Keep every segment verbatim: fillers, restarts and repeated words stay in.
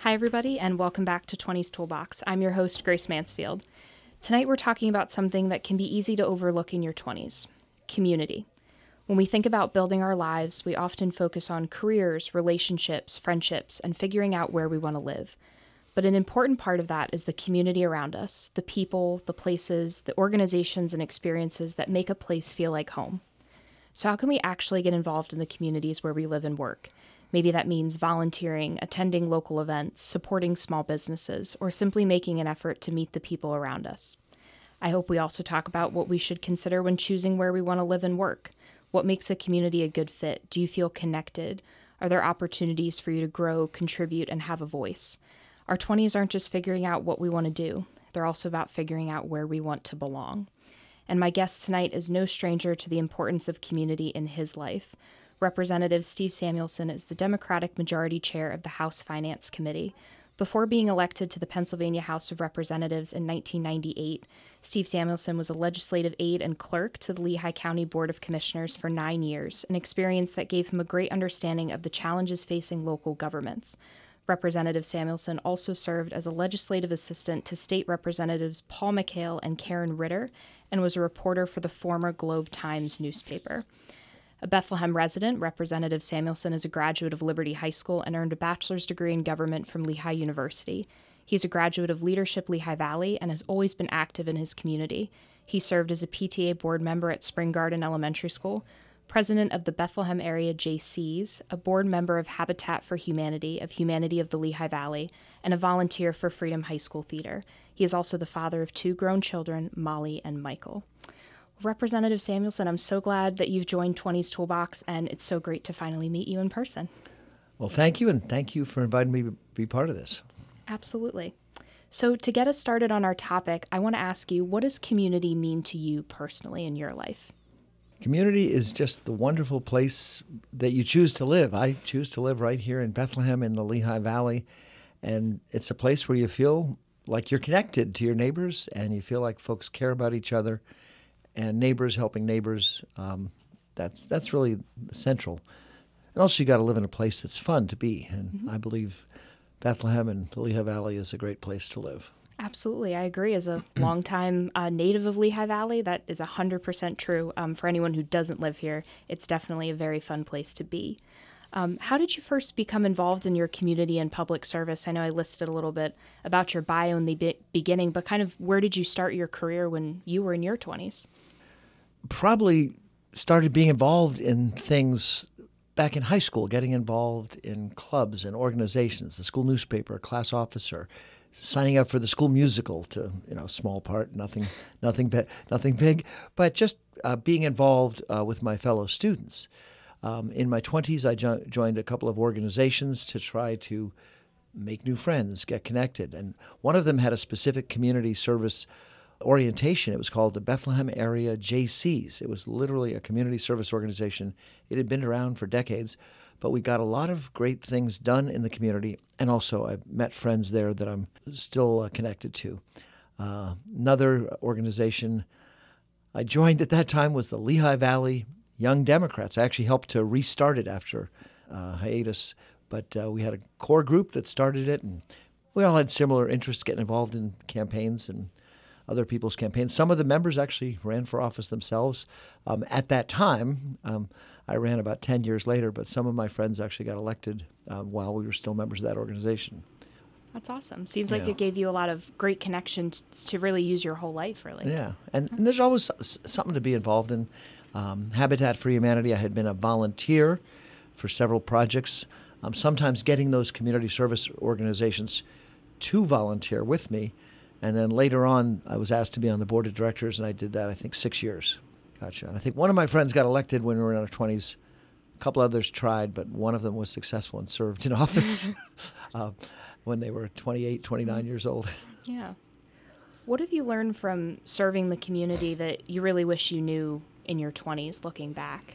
Hi, everybody, and welcome back to twenties Toolbox. I'm your host, Grace Mansfield. Tonight, we're talking about something that can be easy to overlook in your twenties, community. When we think about building our lives, we often focus on careers, relationships, friendships, and figuring out where we want to live. But an important part of that is the community around us, the people, the places, the organizations, and experiences that make a place feel like home. So how can we actually get involved in the communities where we live and work? Maybe that means volunteering, attending local events, supporting small businesses, or simply making an effort to meet the people around us. I hope we also talk about what we should consider when choosing where we want to live and work. What makes a community a good fit? Do you feel connected? Are there opportunities for you to grow, contribute, and have a voice? Our twenties aren't just figuring out what we want to do. They're also about figuring out where we want to belong. And my guest tonight is no stranger to the importance of community in his life. Representative Steve Samuelson is the Democratic Majority Chair of the House Finance Committee. Before being elected to the Pennsylvania House of Representatives in nineteen ninety-eight, Steve Samuelson was a legislative aide and clerk to the Lehigh County Board of Commissioners for nine years, an experience that gave him a great understanding of the challenges facing local governments. Representative Samuelson also served as a legislative assistant to state representatives Paul McHale and Karen Ritter, and was a reporter for the former Globe Times newspaper. A Bethlehem resident, Representative Samuelson is a graduate of Liberty High School and earned a bachelor's degree in government from Lehigh University. He's a graduate of Leadership Lehigh Valley and has always been active in his community. He served as a P T A board member at Spring Garden Elementary School, president of the Bethlehem Area J Cs, a board member of Habitat for Humanity of Humanity of the Lehigh Valley, and a volunteer for Freedom High School Theater. He is also the father of two grown children, Molly and Michael. Representative Samuelson, I'm so glad that you've joined twenties Toolbox, and it's so great to finally meet you in person. Well, thank you, and thank you for inviting me to be part of this. Absolutely. So to get us started on our topic, I want to ask you, what does community mean to you personally in your life? Community is just the wonderful place that you choose to live. I choose to live right here in Bethlehem in the Lehigh Valley, and it's a place where you feel like you're connected to your neighbors, and you feel like folks care about each other. And neighbors helping neighbors, um, that's that's really central. And also you got to live in a place that's fun to be. And mm-hmm. I believe Bethlehem and the Lehigh Valley is a great place to live. Absolutely. I agree. As a longtime uh, native of Lehigh Valley, that is one hundred percent true. Um, for anyone who doesn't live here, it's definitely a very fun place to be. Um, how did you first become involved in your community and public service? I know I listed a little bit about your bio in the be- beginning, but kind of where did you start your career when you were in your twenties? Probably started being involved in things back in high school, getting involved in clubs and organizations, the school newspaper, class officer, signing up for the school musical to, you know, small part, nothing nothing, be- nothing big, but just uh, being involved uh, with my fellow students. Um, in my twenties, I jo- joined a couple of organizations to try to make new friends, get connected. And one of them had a specific community service orientation. It was called the Bethlehem Area J Cs. It was literally a community service organization. It had been around for decades, but we got a lot of great things done in the community. And also I met friends there that I'm still uh, connected to. Uh, another organization I joined at that time was the Lehigh Valley Young Democrats. I actually helped to restart it after uh, hiatus, but uh, we had a core group that started it, and we all had similar interests, getting involved in campaigns and other people's campaigns. Some of the members actually ran for office themselves. Um, at that time, um, I ran about ten years later, but some of my friends actually got elected uh, while we were still members of that organization. That's awesome. Seems like yeah. it gave you a lot of great connections to really use your whole life, really. Yeah, and, and there's always something to be involved in. Um, Habitat for Humanity, I had been a volunteer for several projects, um, sometimes getting those community service organizations to volunteer with me. And then later on, I was asked to be on the board of directors, and I did that, I think, six years. Gotcha. And I think one of my friends got elected when we were in our twenties. A couple others tried, but one of them was successful and served in office uh, when they were twenty-eight, twenty-nine years old. Yeah. What have you learned from serving the community that you really wish you knew in your twenties, looking back?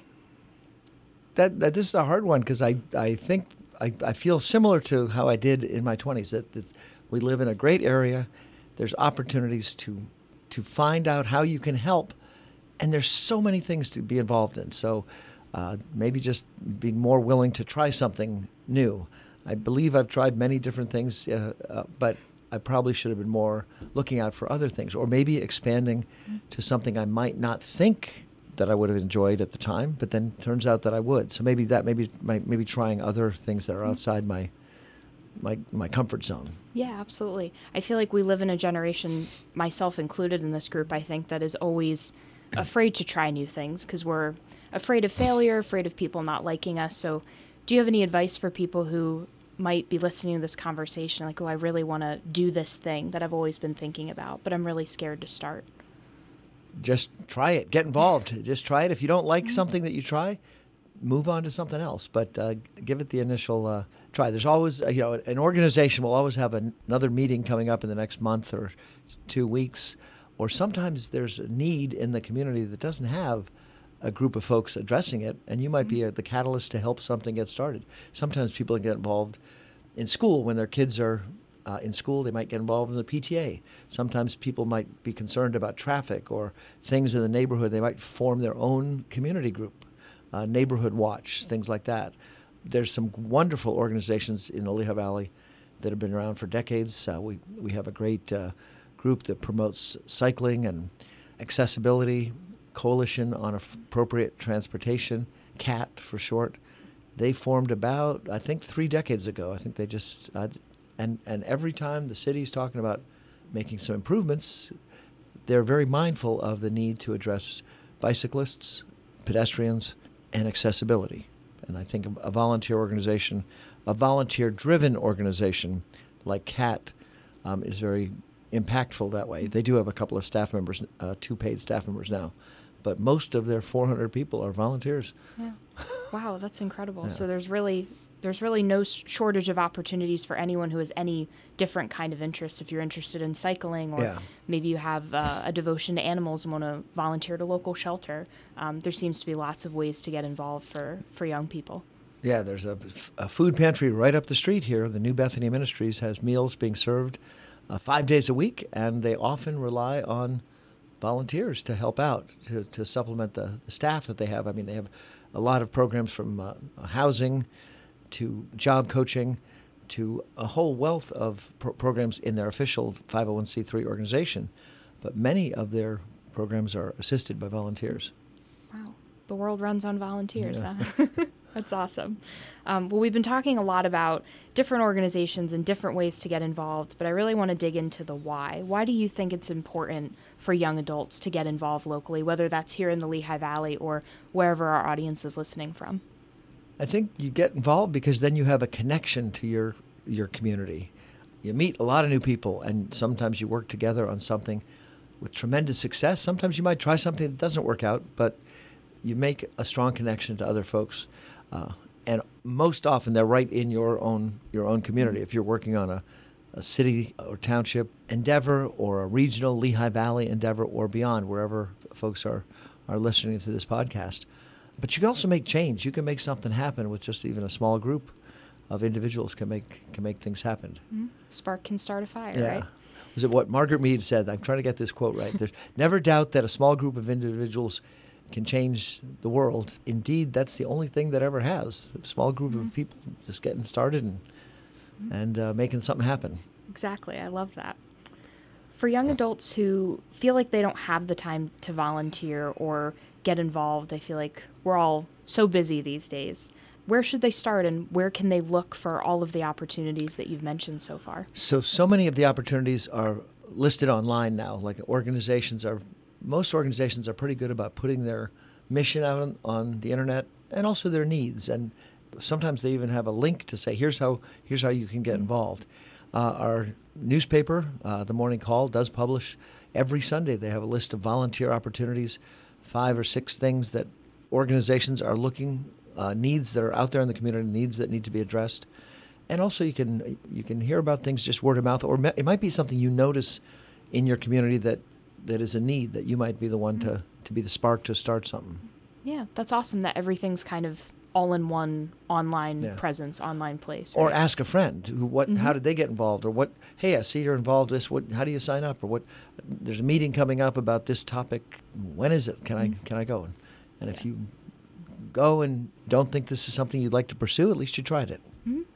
That, that this is a hard one, because I, I think I, I feel similar to how I did in my twenties, that, that we live in a great area. There's opportunities to to find out how you can help, and there's so many things to be involved in. So uh, maybe just being more willing to try something new. I believe I've tried many different things, uh, uh, but I probably should have been more looking out for other things, or maybe expanding to something I might not think that I would have enjoyed at the time, but then turns out that I would. So maybe that, maybe maybe trying other things that are outside my my my comfort zone. Yeah, absolutely. I feel like we live in a generation, myself included in this group, I think, that is always afraid to try new things because we're afraid of failure, afraid of people not liking us. So do you have any advice for people who might be listening to this conversation, like, oh, I really want to do this thing that I've always been thinking about, but I'm really scared to start? Just try it. Get involved. Just try it. If you don't like something that you try, move on to something else. But uh, give it the initial uh, try. There's always, uh, you know, an organization will always have an, another meeting coming up in the next month or two weeks. Or sometimes there's a need in the community that doesn't have a group of folks addressing it, and you might be a, the catalyst to help something get started. Sometimes people get involved in school when their kids are uh, in school. They might get involved in the P T A. Sometimes people might be concerned about traffic or things in the neighborhood. They might form their own community group, uh, neighborhood watch, things like that. There's some wonderful organizations in the Lehigh Valley that have been around for decades. Uh, we, we have a great uh, group that promotes cycling and accessibility, Coalition on Appropriate Transportation, CAT for short. They formed about, I think, three decades ago. I think they just, uh, and, and every time the city's talking about making some improvements, they're very mindful of the need to address bicyclists, pedestrians, and accessibility. And I think a volunteer organization, a volunteer-driven organization like CAT um, is very impactful that way. They do have a couple of staff members, uh, two paid staff members now, but most of their four hundred people are volunteers. Yeah. Wow, that's incredible. Yeah. So there's really there's really no shortage of opportunities for anyone who has any different kind of interest. If you're interested in cycling, or Yeah. maybe you have uh, a devotion to animals and want to volunteer at a local shelter, um, there seems to be lots of ways to get involved for, for young people. Yeah, there's a, a food pantry right up the street here. The New Bethany Ministries has meals being served uh, five days a week, and they often rely on volunteers to help out, to, to supplement the, the staff that they have. I mean, they have a lot of programs from uh, housing to job coaching to a whole wealth of pro- programs in their official five oh one c three organization. But many of their programs are assisted by volunteers. Wow. The world runs on volunteers, Yeah. huh? That's awesome. Um, well, we've been talking a lot about different organizations and different ways to get involved, but I really want to dig into the why. Why do you think it's important for young adults to get involved locally, whether that's here in the Lehigh Valley or wherever our audience is listening from? I think you get involved because then you have a connection to your your community. You meet a lot of new people, and sometimes you work together on something with tremendous success. Sometimes you might try something that doesn't work out, but you make a strong connection to other folks. Uh, and most often they're right in your own your own community. If you're working on a, a city or township endeavor or a regional Lehigh Valley endeavor or beyond, wherever folks are, are listening to this podcast. But you can also make change. You can make something happen with just even a small group of individuals can make can make things happen. Mm-hmm. Spark can start a fire, Yeah. right? Was it what Margaret Mead said? I'm trying to get this quote right. There's never doubt that a small group of individuals can change the world. Indeed, that's the only thing that ever has. A small group Mm-hmm. of people just getting started and mm-hmm. and uh, making something happen. Exactly. I love that. For young adults who feel like they don't have the time to volunteer or get involved, I feel like we're all so busy these days. Where should they start, and where can they look for all of the opportunities that you've mentioned so far? So, so many of the opportunities are listed online now. Like organizations are, most organizations are pretty good about putting their mission out on, on the internet and also their needs. And sometimes they even have a link to say, here's how, here's how you can get involved. Uh, our newspaper, uh, The Morning Call, does publish every Sunday. They have a list of volunteer opportunities, five or six things that organizations are looking Uh, needs that are out there in the community, needs that need to be addressed. And also you can you can hear about things just word of mouth, or it might be something you notice in your community that, that is a need that you might be the one to, to be the spark to start something. Yeah, that's awesome that everything's kind of all in one online Yeah. presence, online place. Or right? ask a friend who what Mm-hmm. how did they get involved, or what hey I see you're involved in this, what how do you sign up, or what there's a meeting coming up about this topic, when is it, can Mm-hmm. I can I go? And, and if Yeah. you go and don't think this is something you'd like to pursue, at least you tried it. Mm-hmm.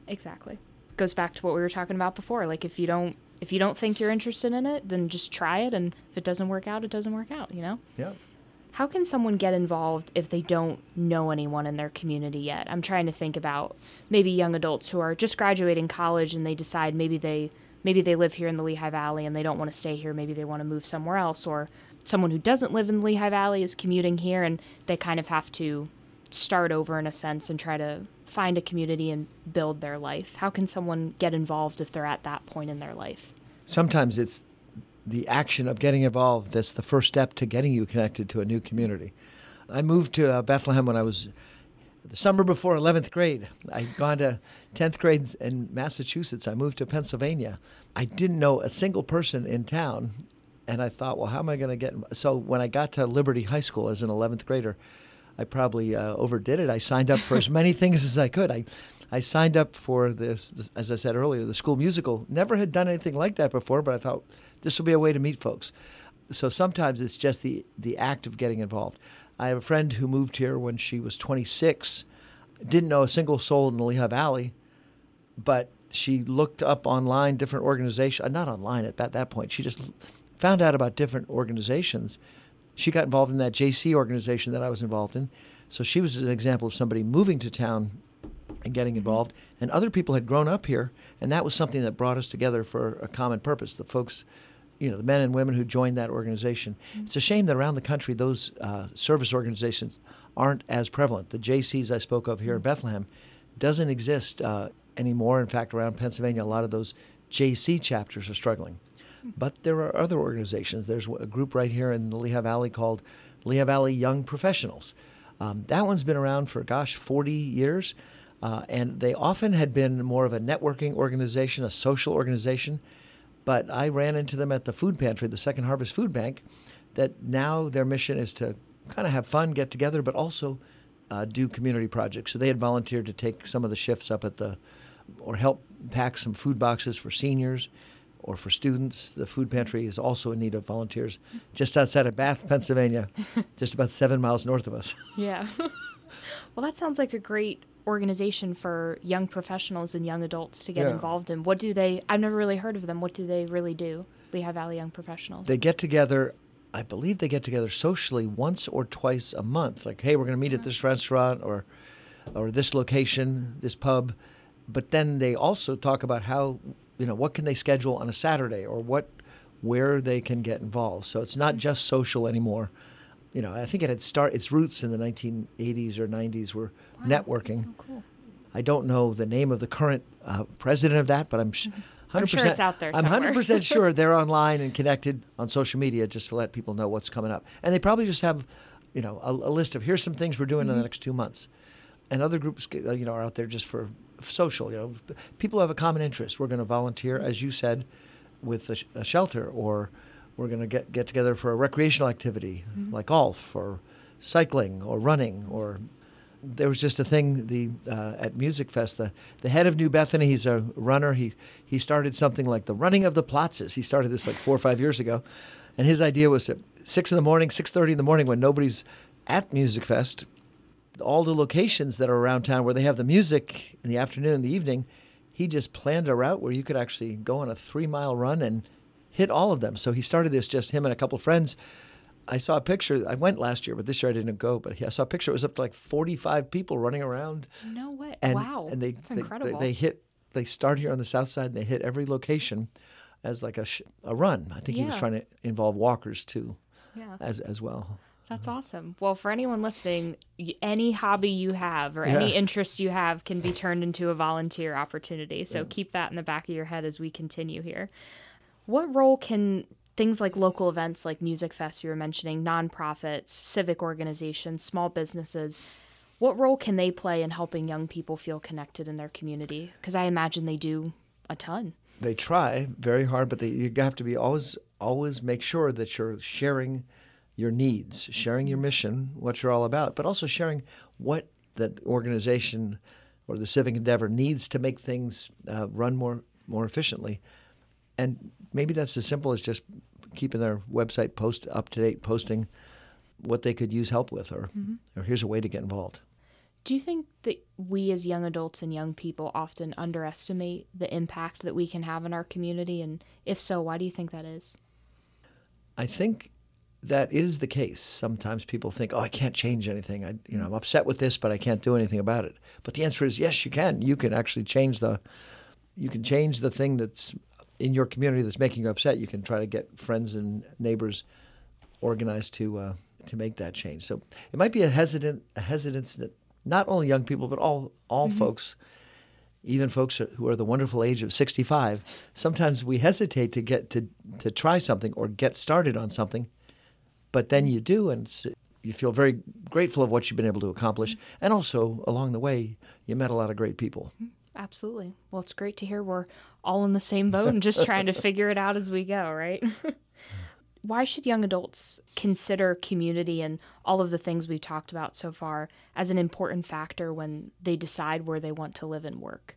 Exactly. Goes back to what we were talking about before. Like if you don't if you don't think you're interested in it, then just try it, and if it doesn't work out, it doesn't work out, you know? Yeah. How can someone get involved if they don't know anyone in their community yet? I'm trying to think about maybe young adults who are just graduating college and they decide maybe they maybe they live here in the Lehigh Valley and they don't want to stay here, maybe they want to move somewhere else, or someone who doesn't live in the Lehigh Valley is commuting here and they kind of have to start over in a sense and try to find a community and build their life. How can someone get involved if they're at that point in their life? Sometimes it's the action of getting involved that's the first step to getting you connected to a new community. I moved to uh, Bethlehem when I was the summer before eleventh grade. I'd gone to tenth grade in Massachusetts. I moved to Pennsylvania. I didn't know a single person in town, and I thought, well, how am I going to get... So when I got to Liberty High School as an eleventh grader, I probably uh, overdid it. I signed up for as many things as I could. I, I signed up for this, this, as I said earlier, the school musical. Never had done anything like that before, but I thought this will be a way to meet folks. So sometimes it's just the, the act of getting involved. I have a friend who moved here when she was twenty-six, didn't know a single soul in the Lehigh Valley, but she looked up online different organizations, not online at that, that point. She just found out about different organizations. She got involved in that J C organization that I was involved in. So she was an example of somebody moving to town and getting involved. And other people had grown up here, and that was something that brought us together for a common purpose. The folks, you know, the men and women who joined that organization. Mm-hmm. It's a shame that around the country those uh, service organizations aren't as prevalent. The J Cs I spoke of here in Bethlehem doesn't exist uh, anymore. In fact, around Pennsylvania, a lot of those J C chapters are struggling. But there are other organizations. There's a group right here in the Lehigh Valley called Lehigh Valley Young Professionals. Um, that one's been around for, gosh, forty years. Uh, and they often had been more of a networking organization, a social organization. But I ran into them at the food pantry, the Second Harvest Food Bank, that now their mission is to kind of have fun, get together, but also uh, do community projects. So they had volunteered to take some of the shifts up at the, or help pack some food boxes for seniors or for students. The food pantry is also in need of volunteers just outside of Bath, Pennsylvania, just about seven miles north of us. Yeah. Well, that sounds like a great organization for young professionals and young adults to get Yeah. involved in. What do they, I've never really heard of them. What do they really do, Lehigh Valley Young Professionals? They get together, I believe they get together socially once or twice a month. Like, hey, we're going to meet at this restaurant or or this location, this pub. But then they also talk about how, you know, what can they schedule on a Saturday or what, where they can get involved. So it's not just social anymore. You know, I think it had start its roots in the nineteen eighties or nineties were Wow, networking. that's so cool. I don't know the name of the current uh, president of that, but I'm sh- one hundred percent, I'm sure it's out there I'm somewhere. one hundred percent sure they're online and connected on social media just to let people know what's coming up. And they probably just have, you know, a, a list of here's some things we're doing Mm-hmm. in the next two months. And other groups, uh, you know, are out there just for social. You know, people have a common interest. We're going to volunteer, as you said, with a, sh- a shelter, or we're going to get get together for a recreational activity Mm-hmm. like golf or cycling or running. Or there was just a thing the uh, at Music Fest. The the head of New Bethany, he's a runner. He he started something like the Running of the Platzes. He started this like four or five years ago, and his idea was at six in the morning, six thirty in the morning, when nobody's at Music Fest, all the locations that are around town where they have the music in the afternoon and the evening, he just planned a route where you could actually go on a three-mile run and hit all of them. So he started this, just him and a couple of friends. I saw a picture. I went last year, but this year I didn't go. But I saw a picture. It was up to like forty-five people running around. No way. And, wow. And they, That's they, incredible. They, they hit. They start here on the south side, and they hit every location as like a, sh- a run. I think he was Yeah. trying to involve walkers too, yeah. as as well. That's awesome. Well, for anyone listening, y- any hobby you have or any Yeah. interest you have can be turned into a volunteer opportunity. So keep that in the back of your head as we continue here. What role can things like local events like Music Fest you were mentioning, nonprofits, civic organizations, small businesses, what role can they play in helping young people feel connected in their community? Because I imagine they do a ton. They try very hard, but they, you have to be always always make sure that you're sharing your needs, sharing your mission, what you're all about, but also sharing what the organization or the civic endeavor needs to make things uh, run more more efficiently. And maybe that's as simple as just keeping their website post up to date, posting what they could use help with, or Mm-hmm. or here's a way to get involved. Do you think that we as young adults and young people often underestimate the impact that we can have in our community? And if so, why do you think that is? I think that is the case. Sometimes people think, oh, I can't change anything. I, you know, I'm upset with this, but I can't do anything about it. But the answer is yes, you can. You can actually change the, you can change the thing that's in your community that's making you upset. You can try to get friends and neighbors organized to uh, to make that change. So it might be a hesitant a hesitance that not only young people, but all all mm-hmm. folks, even folks who are the wonderful age of sixty-five, sometimes we hesitate to get to to try something or get started on something. But then you do, and you feel very grateful of what you've been able to accomplish. Mm-hmm. And also, along the way, you met a lot of great people. Absolutely. Well, it's great to hear we're all in the same boat and just trying to figure it out as we go, right? Why should young adults consider community and all of the things we've talked about so far as an important factor when they decide where they want to live and work?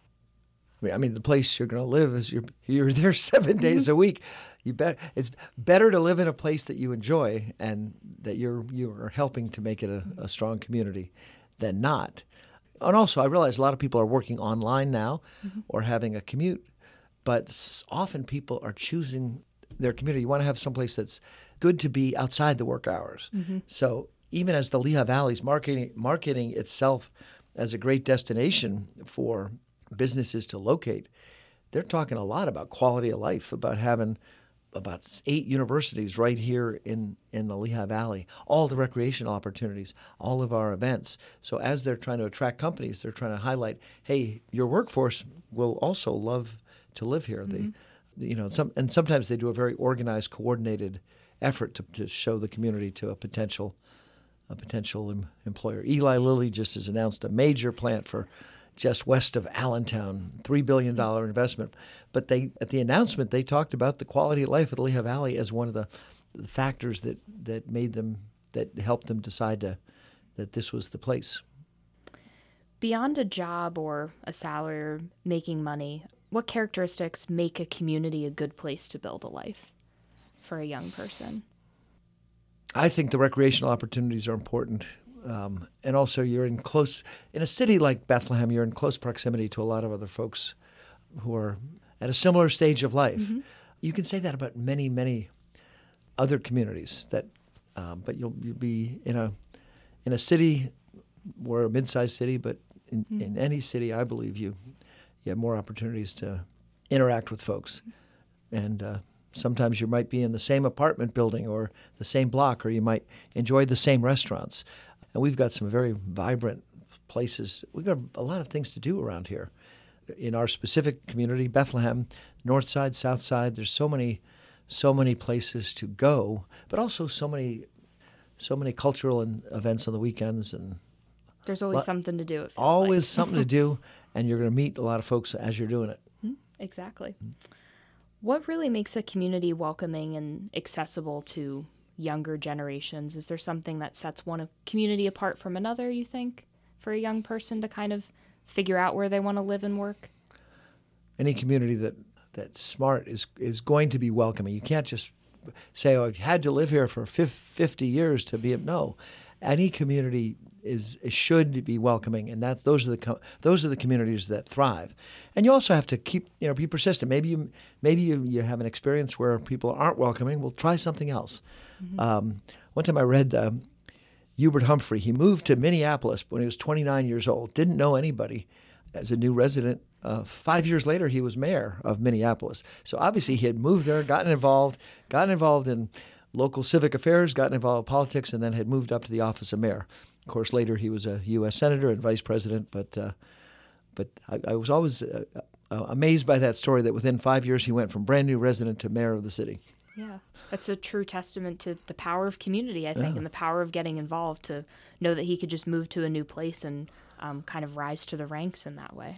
I mean, the place you're going to live is you're you're there seven days a week. You bet it's better to live in a place that you enjoy and that you're you are helping to make it a, a strong community than not. And also, I realize a lot of people are working online now mm-hmm. or having a commute, but often people are choosing their community. You want to have someplace that's good to be outside the work hours. Mm-hmm. So even as the Lehigh Valley is marketing marketing itself as a great destination for businesses to locate, they're talking a lot about quality of life, about having about eight universities right here in, in the Lehigh Valley, all the recreational opportunities, all of our events. So as they're trying to attract companies, they're trying to highlight, hey, your workforce will also love to live here. Mm-hmm. They, you know, some and sometimes they do a very organized, coordinated effort to, to show the community to a potential a potential em- employer. Eli Lilly just has announced a major plant for just west of Allentown, three billion dollars investment. But they at the announcement, they talked about the quality of life of the Lehigh Valley as one of the, the factors that, that made them, that helped them decide to, that this was the place. Beyond a job or a salary or making money, what characteristics make a community a good place to build a life for a young person? I think the recreational opportunities are important. Um, and also you're in close, in a city like Bethlehem, you're in close proximity to a lot of other folks who are at a similar stage of life. Mm-hmm. You can say that about many, many other communities. That, um, but you'll you'll be in a in a city, we're a mid-sized city, but in, mm-hmm. in any city, I believe you you have more opportunities to interact with folks, and uh, sometimes you might be in the same apartment building or the same block, or you might enjoy the same restaurants. And we've got some very vibrant places. We've got a lot of things to do around here. In our specific community, Bethlehem, North Side, South Side, there's so many, so many places to go, but also so many, so many cultural and events on the weekends. And there's always lo- something to do. It feels always like. something to do, and you're going to meet a lot of folks as you're doing it. Exactly. What really makes a community welcoming and accessible to younger generations? Is there something that sets one community apart from another, you think, for a young person to kind of figure out where they want to live and work? Any community that, that's smart is is going to be welcoming. You can't just say, oh, I've had to live here for fifty years to be, no. Any community is should be welcoming, and that's those are the com- those are the communities that thrive. And you also have to keep, you know, be persistent. Maybe you maybe you, you have an experience where people aren't welcoming. Well, try something else. Mm-hmm. Um, one time I read um, Hubert Humphrey. He moved to Minneapolis when he was twenty-nine years old. Didn't know anybody as a new resident. Uh, five years later, he was mayor of Minneapolis. So obviously, he had moved there, gotten involved, gotten involved in local civic affairs, gotten involved in politics, and then had moved up to the office of mayor. Of course, later he was a U S senator and vice president, but uh, but I, I was always uh, uh, amazed by that story that within five years he went from brand new resident to mayor of the city. Yeah, that's a true testament to the power of community, I think, yeah. and the power of getting involved to know that he could just move to a new place and um, kind of rise to the ranks in that way.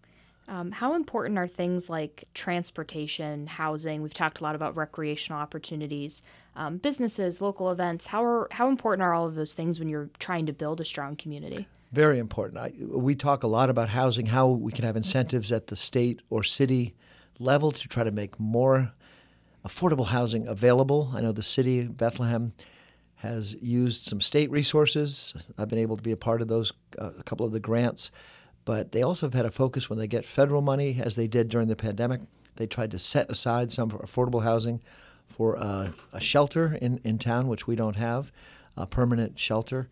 Um, how important are things like transportation, housing? We've talked a lot about recreational opportunities, um, businesses, local events. How are how important are all of those things when you're trying to build a strong community? Very important. I, we talk a lot about housing, how we can have incentives at the state or city level to try to make more affordable housing available. I know the city of Bethlehem has used some state resources. I've been able to be a part of those, uh, a couple of the grants. But they also have had a focus when they get federal money, as they did during the pandemic. They tried to set aside some affordable housing for uh, a shelter in, in town, which we don't have, a permanent shelter.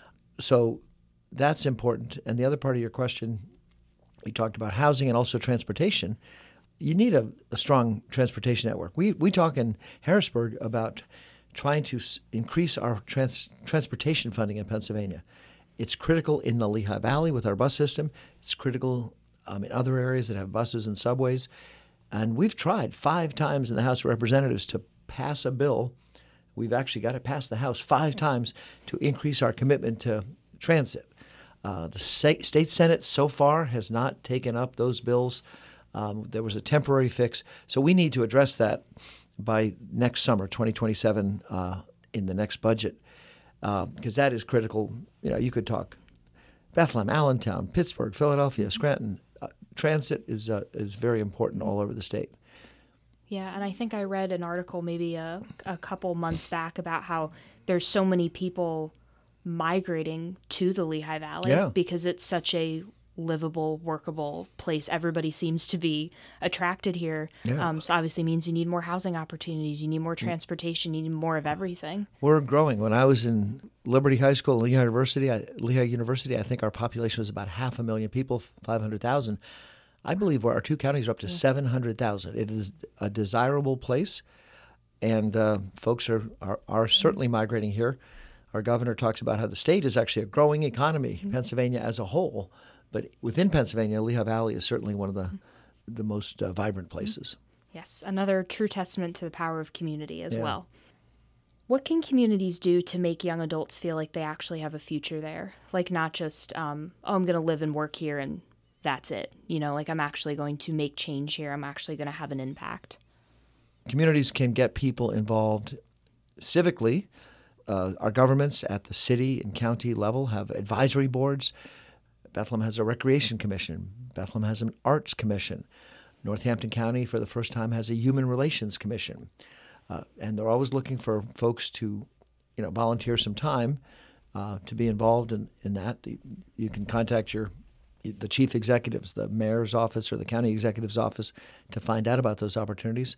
So that's important. And the other part of your question, you talked about housing and also transportation. You need a, a strong transportation network. We we talk in Harrisburg about trying to s- increase our trans- transportation funding in Pennsylvania. It's critical in the Lehigh Valley with our bus system. It's critical um, in other areas that have buses and subways. And we've tried five times in the House of Representatives to pass a bill. We've actually got it past the House five times to increase our commitment to transit. Uh, the state, state Senate so far has not taken up those bills. Um, there was a temporary fix. So we need to address that by next summer, twenty twenty-seven, uh, in the next budget, because uh, that is critical. You know, you could talk Bethlehem, Allentown, Pittsburgh, Philadelphia, Scranton. Uh, transit is uh, is very important all over the state. Yeah, and I think I read an article maybe a, a couple months back about how there's so many people migrating to the Lehigh Valley Yeah. because it's such a livable, workable place. Everybody seems to be attracted here. Yeah. Um, so obviously means you need more housing opportunities, you need more transportation, you need more of everything. We're growing. When I was in Liberty High School, Lehigh University, I, Lehigh University, I think our population was about half a million people, five hundred thousand. I believe our two counties are up to yeah. seven hundred thousand. It is a desirable place, and uh, folks are, are, are certainly migrating here. Our governor talks about how the state is actually a growing economy, mm-hmm. Pennsylvania as a whole. But within Pennsylvania, Lehigh Valley is certainly one of the, the most uh, vibrant places. Yes, another true testament to the power of community as yeah. well. What can communities do to make young adults feel like they actually have a future there? Like not just, um, oh, I'm going to live and work here and that's it. You know, like I'm actually going to make change here. I'm actually going to have an impact. Communities can get people involved civically. Uh, our governments at the city and county level have advisory boards. Bethlehem has a recreation commission. Bethlehem has an arts commission. Northampton County, for the first time, has a human relations commission. Uh, and they're always looking for folks to, you know, volunteer some time uh, to be involved in, in that. You can contact your the chief executives, the mayor's office or the county executive's office to find out about those opportunities.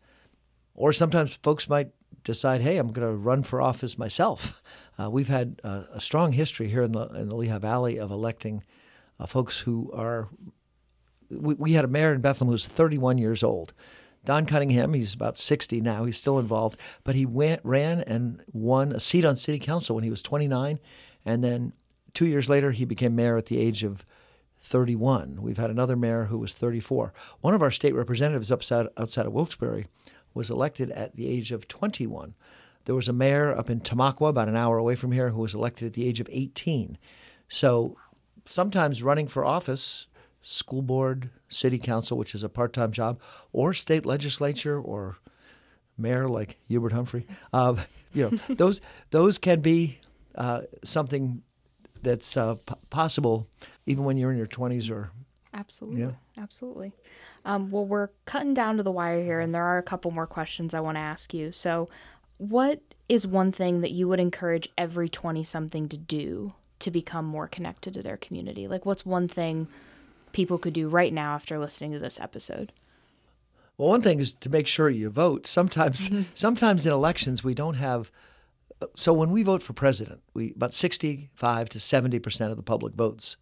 Or sometimes folks might decide, hey, I'm going to run for office myself. Uh, we've had uh, a strong history here in the, in the Lehigh Valley of electing uh, folks who are we, – we had a mayor in Bethlehem who was thirty-one years old. Don Cunningham, he's about sixty now. He's still involved. But he went, ran and won a seat on city council when he was twenty-nine. And then two years later, he became mayor at the age of thirty-one. We've had another mayor who was thirty-four. One of our state representatives outside, outside of Wilkes-Barre was elected at the age of twenty-one. There was a mayor up in Tamaqua, about an hour away from here, who was elected at the age of eighteen. So sometimes running for office, school board, city council, which is a part-time job, or state legislature or mayor like Hubert Humphrey, uh, you know, those those can be uh, something that's uh, p- possible even when you're in your twenties or Absolutely. Yeah. Absolutely. Um, well, we're cutting down to the wire here, and there are a couple more questions I want to ask you. So what is one thing that you would encourage every twenty-something to do to become more connected to their community? Like, what's one thing people could do right now after listening to this episode? Well, one thing is to make sure you vote. Sometimes, mm-hmm. sometimes in elections we don't have. So when we vote for president, we about sixty-five to seventy percent of the public votes.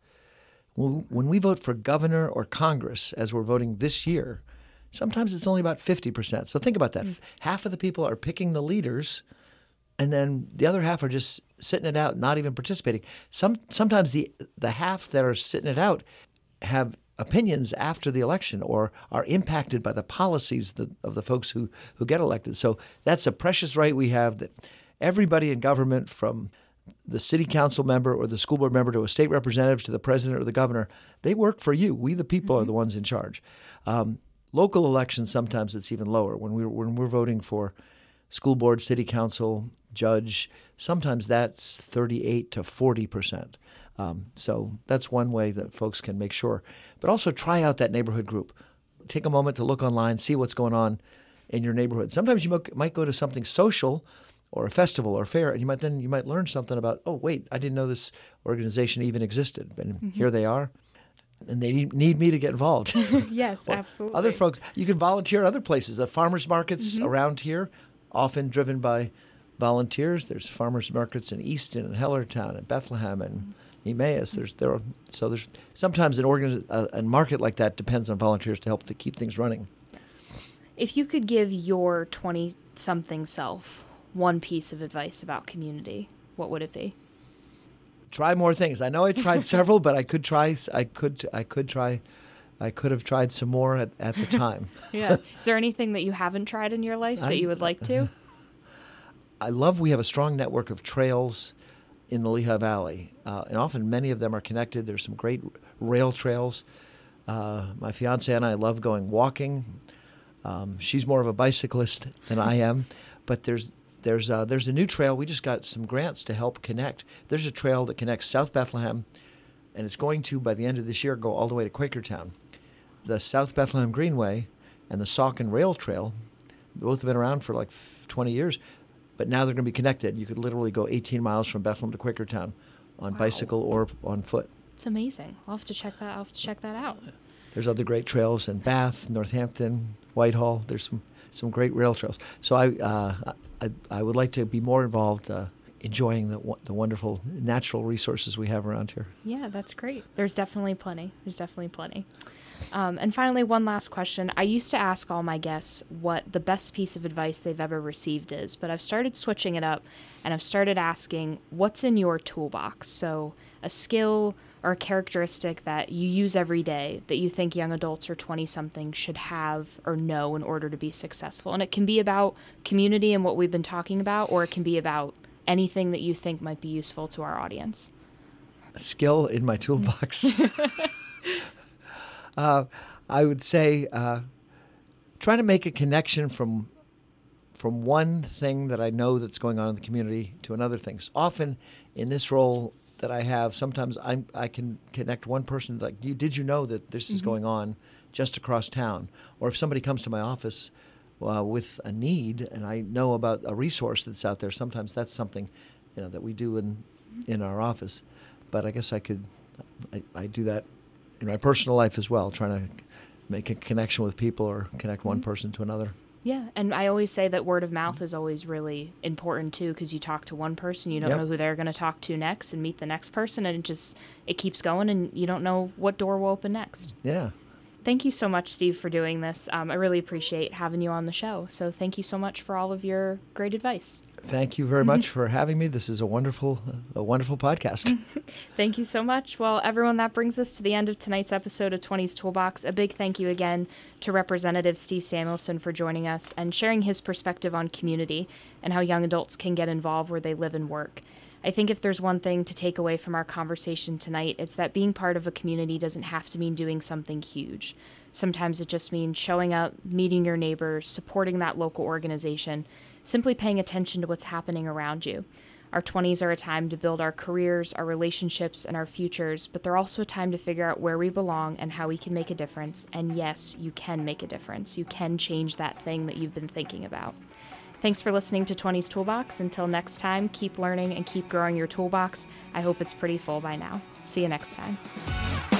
When we vote for governor or Congress, as we're voting this year, sometimes it's only about fifty percent. So think about that. Mm. Half of the people are picking the leaders, and then the other half are just sitting it out, not even participating. Some Sometimes the the half that are sitting it out have opinions after the election or are impacted by the policies that, of the folks who, who get elected. So that's a precious right we have, that everybody in government, from the city council member or the school board member to a state representative to the president or the governor, they work for you. We, the people, mm-hmm. are the ones in charge. Um, local elections, sometimes it's even lower. When we're, when we're voting for school board, city council, judge, sometimes that's thirty-eight to forty percent. Um, so that's one way that folks can make sure. But also try out that neighborhood group. Take a moment to look online, see what's going on in your neighborhood. Sometimes you might go to something social or a festival or a fair, and you might then you might learn something about, oh, wait, I didn't know this organization even existed, and mm-hmm. here they are, and they need me to get involved. Yes, absolutely. Other folks, you can volunteer other places. The farmers markets mm-hmm. around here, often driven by volunteers. There's farmers markets in Easton and Hellertown and Bethlehem and mm-hmm. Emmaus. There's there are, so there's sometimes an organ a, a market like that depends on volunteers to help to keep things running. Yes. If you could give your twenty-something self one piece of advice about community, what would it be? Try more things. I know I tried several, but I could try. I could. I could try. I could have tried some more at, at the time. Yeah. Is there anything that you haven't tried in your life that I, you would like to? I love. We have a strong network of trails in the Lehigh Valley, uh, and often many of them are connected. There's some great rail trails. Uh, my fiance and I love going walking. Um, she's more of a bicyclist than I am, but there's. There's uh, there's a new trail. We just got some grants to help connect. There's a trail that connects South Bethlehem, and it's going to, by the end of this year, go all the way to Quakertown. The South Bethlehem Greenway and the Saucon Rail Trail, both have been around for like twenty years, but now they're going to be connected. You could literally go eighteen miles from Bethlehem to Quakertown on wow. bicycle or on foot. It's amazing. I'll have to check that. I'll have to check that out. There's other great trails in Bath, Northampton, Whitehall. There's some some great rail trails. So I. Uh, I, I would like to be more involved uh, enjoying the the wonderful natural resources we have around here. Yeah, that's great. There's definitely plenty. There's definitely plenty. Um, and finally, one last question. I used to ask all my guests what the best piece of advice they've ever received is, but I've started switching it up, and I've started asking, what's in your toolbox? So a skill or a characteristic that you use every day that you think young adults or twenty-somethings should have or know in order to be successful. And it can be about community and what we've been talking about, or it can be about anything that you think might be useful to our audience. A skill in my toolbox. uh, I would say uh, trying to make a connection from from one thing that I know that's going on in the community to another thing. Often in this role that I have, sometimes I I can connect one person, like, you, did you know that this mm-hmm. is going on just across town? Or if somebody comes to my office uh, with a need and I know about a resource that's out there, sometimes that's something, you know, that we do in in our office. But I guess I could, I, I do that in my personal life as well, trying to make a connection with people or connect one mm-hmm. person to another. Yeah, and I always say that word of mouth is always really important too, because you talk to one person, you don't yep. know who they're going to talk to next, and meet the next person, and it just it keeps going, and you don't know what door will open next. Yeah. Thank you so much, Steve, for doing this. Um, I really appreciate having you on the show. So thank you so much for all of your great advice. Thank you very much for having me. This is a wonderful, a wonderful podcast. Thank you so much. Well, everyone, that brings us to the end of tonight's episode of twenties Toolbox. A big thank you again to Representative Steve Samuelson for joining us and sharing his perspective on community and how young adults can get involved where they live and work. I think if there's one thing to take away from our conversation tonight, it's that being part of a community doesn't have to mean doing something huge. Sometimes it just means showing up, meeting your neighbors, supporting that local organization, simply paying attention to what's happening around you. Our twenties are a time to build our careers, our relationships, and our futures, but they're also a time to figure out where we belong and how we can make a difference. And yes, you can make a difference. You can change that thing that you've been thinking about. Thanks for listening to twenties Toolbox. Until next time, keep learning and keep growing your toolbox. I hope it's pretty full by now. See you next time.